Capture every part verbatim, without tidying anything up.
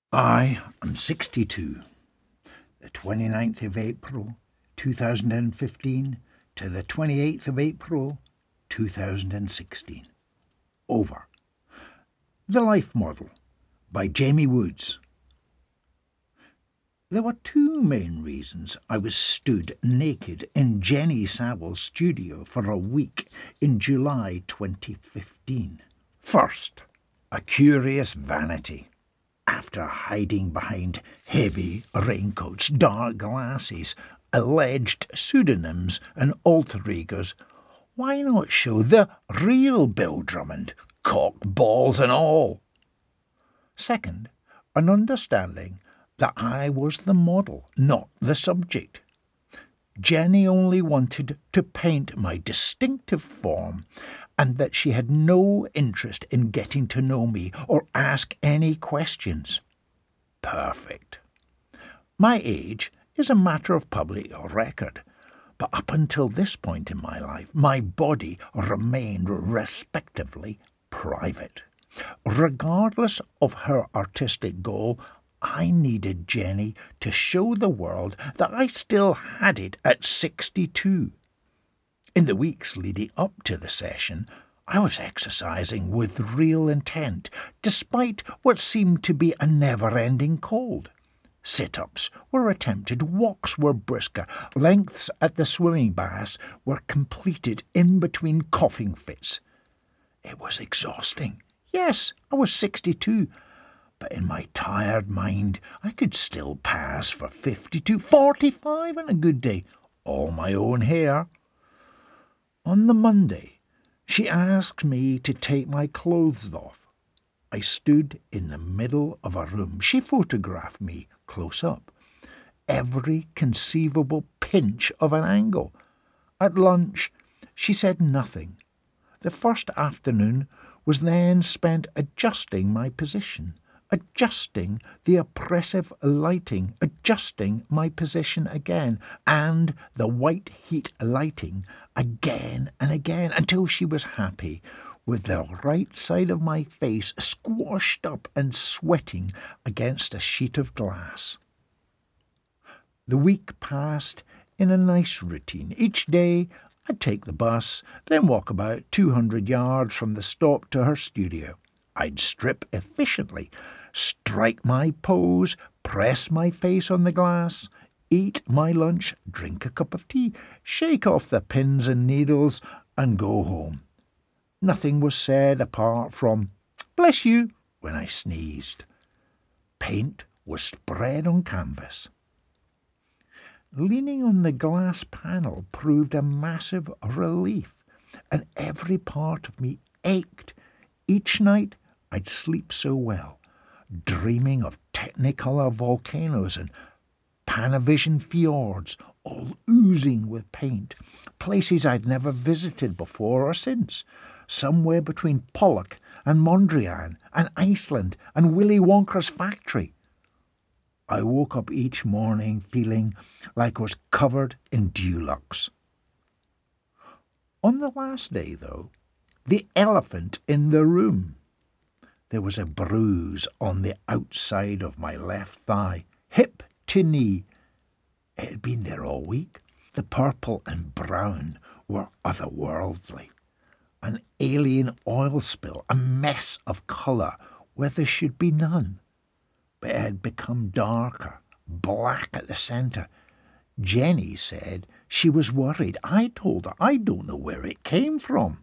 I am sixty-two. The twenty-ninth of April, two thousand fifteen to the twenty-eighth of April, two thousand sixteen. Over. The Life Model by Jamie Woods. There were two main reasons I was stood naked in Jenny Saville's studio for a week in July twenty fifteen. First, a curious vanity. After hiding behind heavy raincoats, dark glasses, alleged pseudonyms and alter egos, why not show the real Bill Drummond, cock, balls and all? Second, an understanding that I was the model, not the subject. Jenny only wanted to paint my distinctive form, and that she had no interest in getting to know me or ask any questions. Perfect. My age is a matter of public record, but up until this point in my life, my body remained respectively private. Regardless of her artistic goal, I needed Jenny to show the world that I still had it at sixty-two. In the weeks leading up to the session, I was exercising with real intent, despite what seemed to be a never-ending cold. Sit-ups were attempted, walks were brisker, lengths at the swimming baths were completed in between coughing fits. It was exhausting. Yes, I was sixty-two, but in my tired mind I could still pass for fifty-two, forty-five on a good day, all my own hair. On the Monday, she asked me to take my clothes off. I stood in the middle of a room. She photographed me close up, every conceivable pinch of an angle. At lunch, she said nothing. The first afternoon was then spent adjusting my position, adjusting the oppressive lighting, adjusting my position again, and the white heat lighting again and again, until she was happy with the right side of my face squashed up and sweating against a sheet of glass. The week passed in a nice routine. Each day I'd take the bus, then walk about two hundred yards from the stop to her studio. I'd strip efficiently, strike my pose, press my face on the glass, eat my lunch, drink a cup of tea, shake off the pins and needles, and go home. Nothing was said apart from, "Bless you," when I sneezed. Paint was spread on canvas. Leaning on the glass panel proved a massive relief, and every part of me ached. Each night I'd sleep so well, dreaming of Technicolor volcanoes and Panavision fjords, all oozing with paint, places I'd never visited before or since, somewhere between Pollock and Mondrian and Iceland and Willy Wonka's factory. I woke up each morning feeling like I was covered in Dulux. On the last day, though, the elephant in the room. There was a bruise on the outside of my left thigh, hip to knee. It had been there all week. The purple and brown were otherworldly. An alien oil spill, a mess of colour where there should be none. But it had become darker, black at the centre. Jenny said she was worried. I told her I don't know where it came from.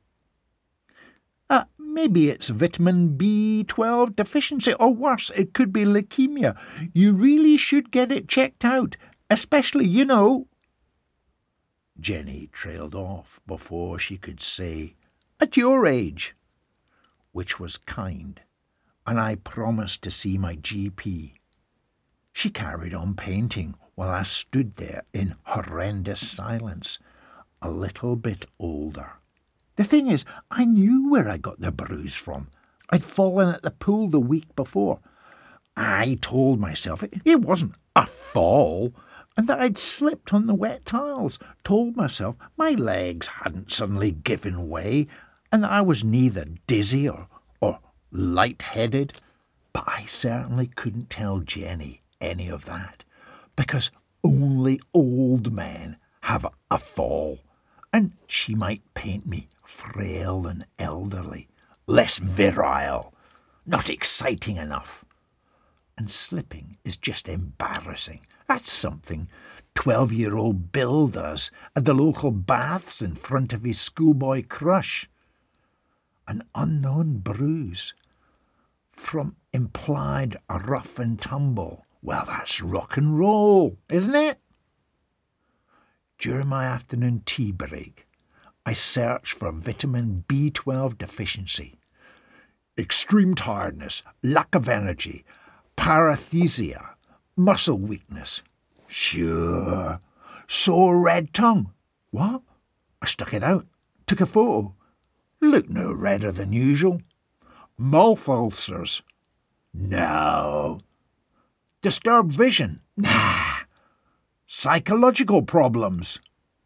Uh, maybe it's vitamin B twelve deficiency, or worse, it could be leukemia. You really should get it checked out, especially, you know. Jenny trailed off before she could say, "At your age," which was kind, and I promised to see my G P. She carried on painting while I stood there in horrendous silence, a little bit older. The thing is, I knew where I got the bruise from. I'd fallen at the pool the week before. I told myself it, it wasn't a fall, and that I'd slipped on the wet tiles, told myself my legs hadn't suddenly given way, and that I was neither dizzy or, or light-headed. But I certainly couldn't tell Jenny any of that, because only old men have a fall, and she might paint me frail and elderly, less virile, not exciting enough. And slipping is just embarrassing. That's something twelve-year-old Bill does at the local baths in front of his schoolboy crush. An unknown bruise from implied rough and tumble. Well, that's rock and roll, isn't it? During my afternoon tea break, I searched for vitamin B twelve deficiency. Extreme tiredness, lack of energy, paresthesia, muscle weakness. Sure. Sore red tongue. What? I stuck it out, took a photo. Looked no redder than usual. Mouth ulcers. No. Disturbed vision. Nah. Psychological problems.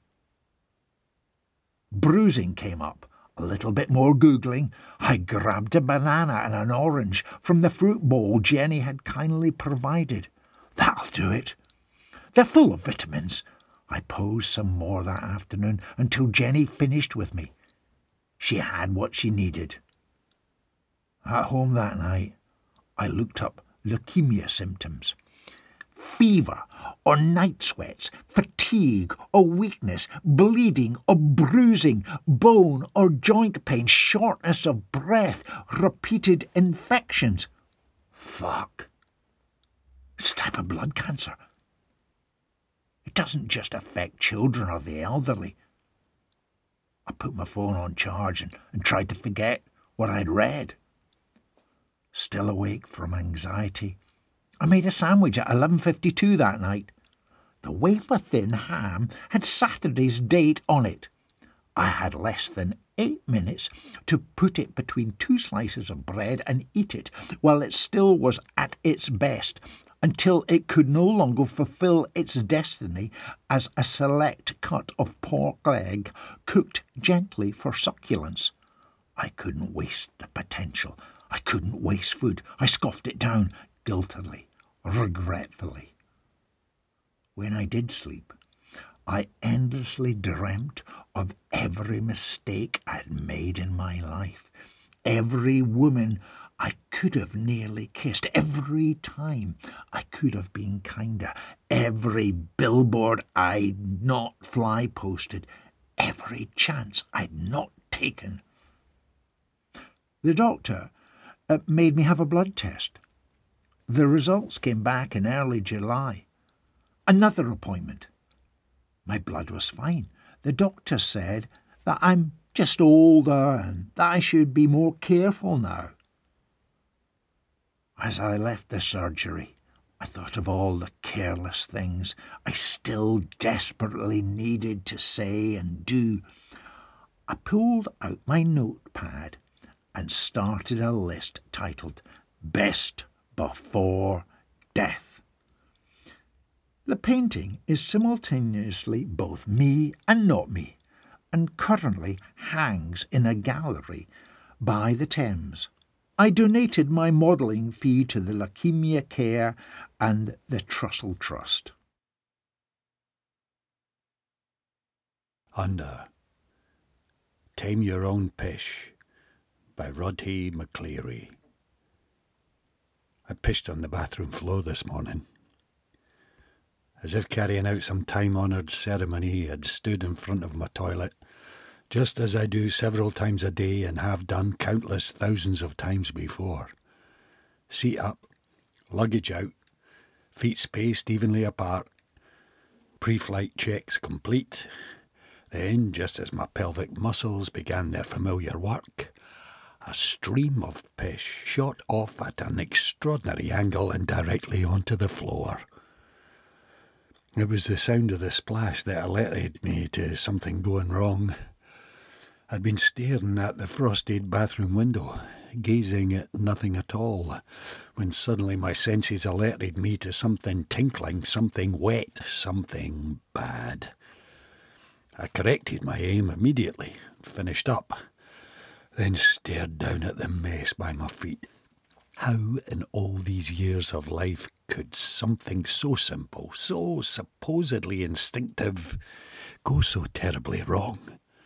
Bruising came up. A little bit more Googling. I grabbed a banana and an orange from the fruit bowl Jenny had kindly provided. That'll do it. They're full of vitamins. I posed some more that afternoon until Jenny finished with me. She had what she needed. At home that night, I looked up leukemia symptoms. Fever or night sweats, fatigue or weakness, bleeding or bruising, bone or joint pain, shortness of breath, repeated infections. Fuck. It's a type of blood cancer. It doesn't just affect children or the elderly. I put my phone on charge and, and tried to forget what I'd read. Still awake from anxiety, I made a sandwich at eleven fifty-two that night. The wafer-thin ham had Saturday's date on it. I had less than eight minutes to put it between two slices of bread and eat it while it still was at its best, until it could no longer fulfill its destiny as a select cut of pork leg cooked gently for succulence. I couldn't waste the potential. I couldn't waste food. I scoffed it down, guiltily, regretfully. When I did sleep, I endlessly dreamt of every mistake I'd made in my life, every woman I could have nearly kissed, every time I could have been kinder, every billboard I'd not fly posted, every chance I'd not taken. The doctor uh, made me have a blood test. The results came back in early July. Another appointment. My blood was fine. The doctor said that I'm just older and that I should be more careful now. As I left the surgery, I thought of all the careless things I still desperately needed to say and do. I pulled out my notepad and started a list titled Best Before Death. The painting is simultaneously both me and not me, and currently hangs in a gallery by the Thames. I donated my modelling fee to the Leukemia Care and the Trussell Trust. Under Tame Your Own Pish by Roddy McCleary. I pished on the bathroom floor this morning. As if carrying out some time-honoured ceremony, I'd stood in front of my toilet, just as I do several times a day and have done countless thousands of times before. Seat up, luggage out, feet spaced evenly apart, pre-flight checks complete. Then, just as my pelvic muscles began their familiar work, a stream of pish shot off at an extraordinary angle and directly onto the floor. It was the sound of the splash that alerted me to something going wrong. I'd been staring at the frosted bathroom window, gazing at nothing at all, when suddenly my senses alerted me to something tinkling, something wet, something bad. I corrected my aim immediately, finished up, then stared down at the mess by my feet. How in all these years of life could something so simple, so supposedly instinctive, go so terribly wrong?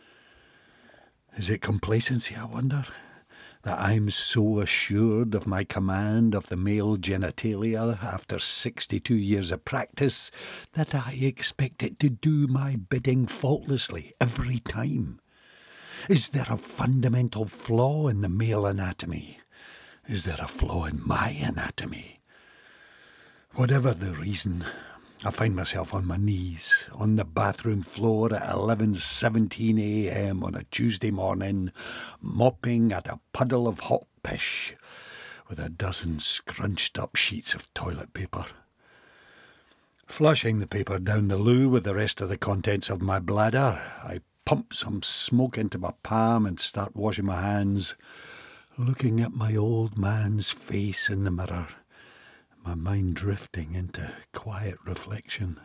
Is it complacency, I wonder? That I'm so assured of my command of the male genitalia after sixty-two years of practice that I expect it to do my bidding faultlessly every time? Is there a fundamental flaw in the male anatomy? Is there a flaw in my anatomy? Whatever the reason, I find myself on my knees on the bathroom floor at eleven seventeen a m on a Tuesday morning, mopping at a puddle of hot pish with a dozen scrunched up sheets of toilet paper. Flushing the paper down the loo with the rest of the contents of my bladder, I pump some smoke into my palm and start washing my hands, looking at my old man's face in the mirror, my mind drifting into quiet reflection.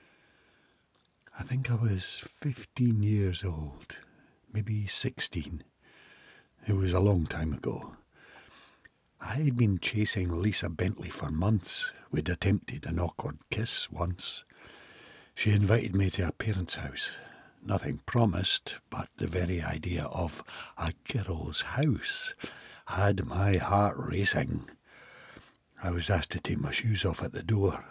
I think I was fifteen years old, maybe sixteen. It was a long time ago. I'd been chasing Lisa Bentley for months. We'd attempted an awkward kiss once. She invited me to her parents' house. Nothing promised, but the very idea of a girl's house had my heart racing. I was asked to take my shoes off at the door.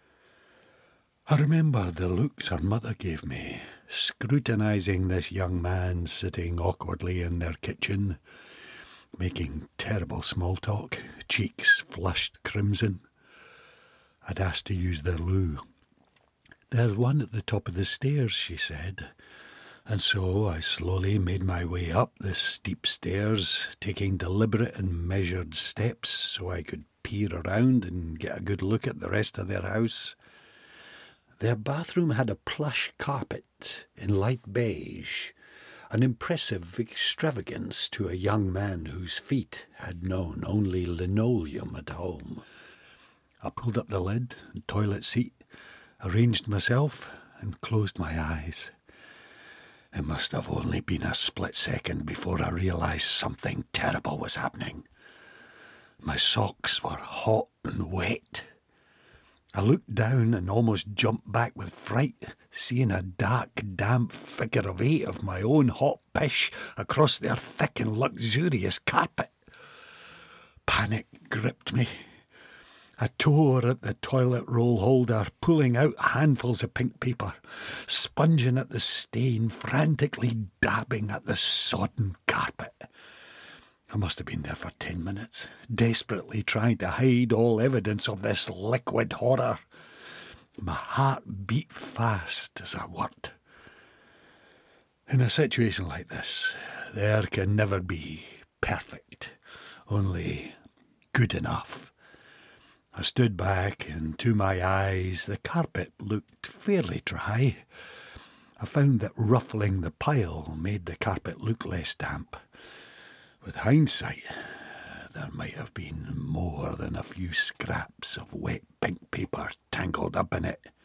I remember the looks her mother gave me, scrutinising this young man sitting awkwardly in their kitchen, making terrible small talk, cheeks flushed crimson. I'd asked to use their loo. "There's one at the top of the stairs," she said. And so I slowly made my way up the steep stairs, taking deliberate and measured steps so I could peer around and get a good look at the rest of their house. Their bathroom had a plush carpet in light beige, an impressive extravagance to a young man whose feet had known only linoleum at home. I pulled up the lid and toilet seat, arranged myself and closed my eyes. It must have only been a split second before I realised something terrible was happening. My socks were hot and wet. I looked down and almost jumped back with fright, seeing a dark, damp figure of eight of my own hot pish across their thick and luxurious carpet. Panic gripped me. I tore at the toilet roll holder, pulling out handfuls of pink paper, sponging at the stain, frantically dabbing at the sodden carpet. I must have been there for ten minutes, desperately trying to hide all evidence of this liquid horror. My heart beat fast as I worked. In a situation like this, there can never be perfect, only good enough. I stood back, and to my eyes the carpet looked fairly dry. I found that ruffling the pile made the carpet look less damp. With hindsight, there might have been more than a few scraps of wet pink paper tangled up in it.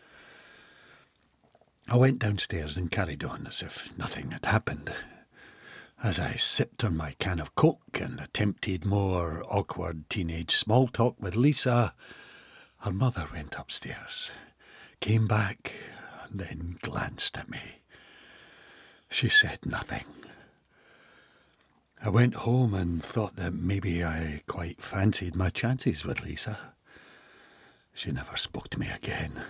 I went downstairs and carried on as if nothing had happened. As I sipped on my can of Coke and attempted more awkward teenage small talk with Lisa, her mother went upstairs, came back, and then glanced at me. She said nothing. I went home and thought that maybe I quite fancied my chances with Lisa. She never spoke to me again.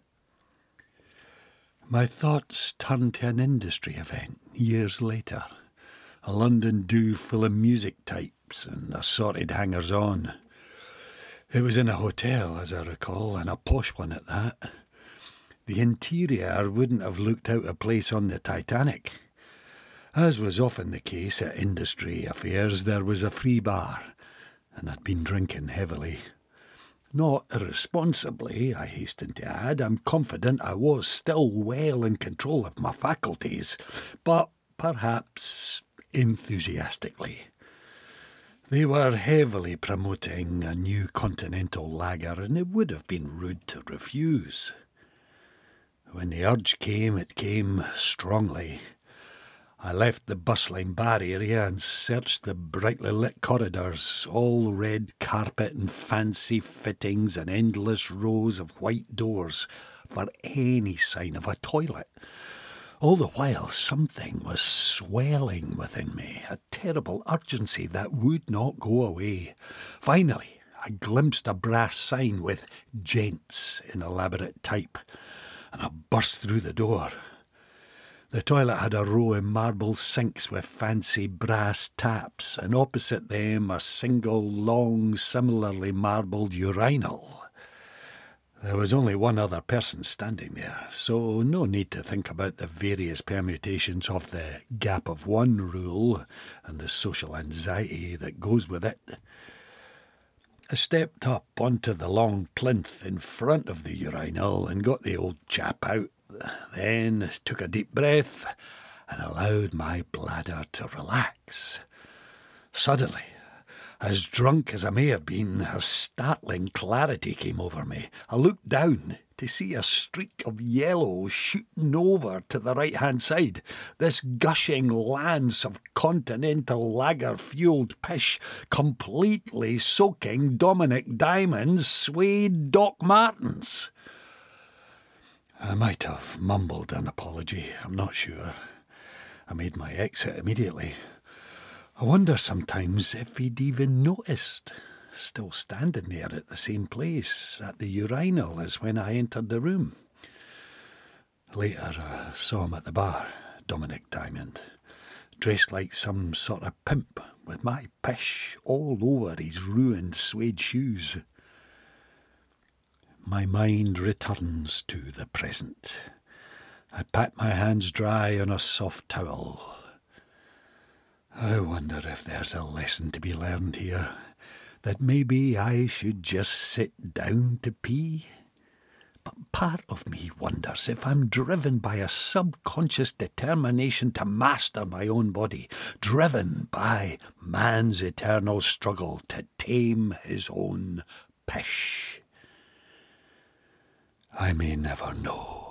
My thoughts turned to an industry event years later. A London do full of music types and assorted hangers-on. It was in a hotel, as I recall, and a posh one at that. The interior wouldn't have looked out of place on the Titanic. As was often the case at industry affairs, there was a free bar, and I'd been drinking heavily. Not irresponsibly, I hasten to add. I'm confident I was still well in control of my faculties, but perhaps enthusiastically. They were heavily promoting a new continental lager, and it would have been rude to refuse. When the urge came, it came strongly. I left the bustling bar area and searched the brightly lit corridors, all red carpet and fancy fittings and endless rows of white doors, for any sign of a toilet. All the while something was swelling within me, a terrible urgency that would not go away. Finally, I glimpsed a brass sign with "Gents" in elaborate type, and I burst through the door. The toilet had a row of marble sinks with fancy brass taps, and opposite them a single long, similarly marbled urinal. There was only one other person standing there, so no need to think about the various permutations of the gap of one rule and the social anxiety that goes with it. I stepped up onto the long plinth in front of the urinal and got the old chap out, then took a deep breath and allowed my bladder to relax. Suddenly, as drunk as I may have been, a startling clarity came over me. I looked down to see a streak of yellow shooting over to the right-hand side. This gushing lance of continental lager-fuelled pish, completely soaking Dominic Diamond's suede Doc Martens. I might have mumbled an apology, I'm not sure. I made my exit immediately. I wonder sometimes if he'd even noticed, still standing there at the same place, at the urinal, as when I entered the room. Later I saw him at the bar, Dominic Diamond, dressed like some sort of pimp, with my pish all over his ruined suede shoes. My mind returns to the present. I pat my hands dry on a soft towel. I wonder if there's a lesson to be learned here, that maybe I should just sit down to pee. But part of me wonders if I'm driven by a subconscious determination to master my own body, driven by man's eternal struggle to tame his own pish. I may never know.